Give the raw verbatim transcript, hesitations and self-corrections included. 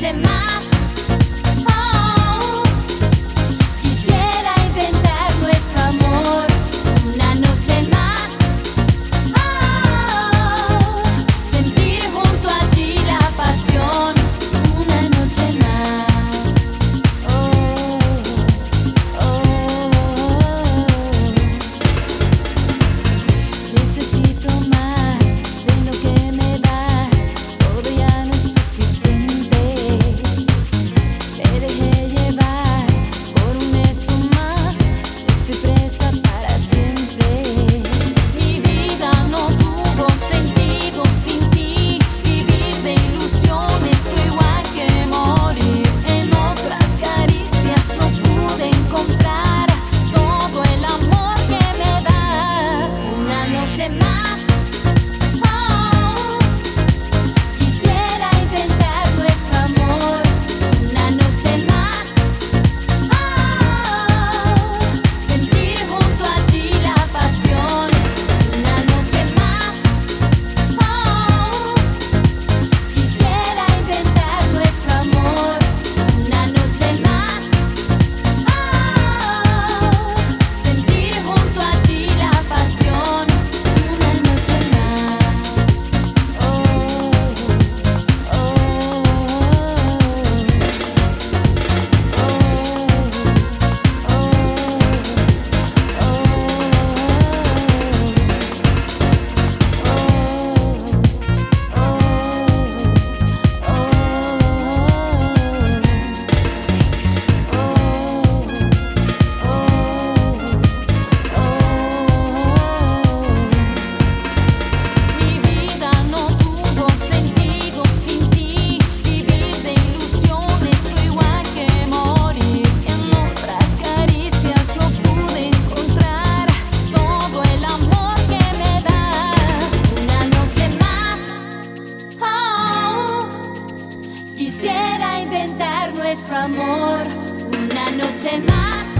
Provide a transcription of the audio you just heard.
noche más. Oh, quisiera inventar nuestro amor una noche más. Oh, sentir junto a ti la pasión una noche más. Oh, oh, necesito más de lo que me das. Todo ya no es suficiente. Me dejé llevar por un beso más. Estoy presa para siempre. Mi vida no tuvo sentido sin ti. Vivir de ilusiones fue igual que morir. En otras caricias no pude encontrar todo el amor que me das. Una noche más. Oh, quisiera inventar nuestro amor una noche más. Oh, sentir junto a ti la pasión una noche más. Oh, quisiera inventar nuestro amor una noche más. Oh, sentir junto a ti la pasión una noche más. Oh, oh, mi vida no tuvo sentido sin ti. Vivir de ilusiones fue igual que morir. En otras caricias no pude encontrar todo el amor que me das. Una noche más. Oh, quisiera inventar nuestro amor una noche más.